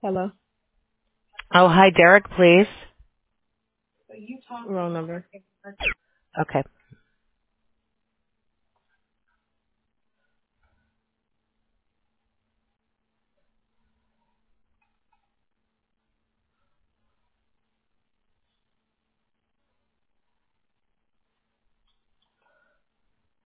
Hello. Oh, hi, Derek, please. Wrong number. Okay.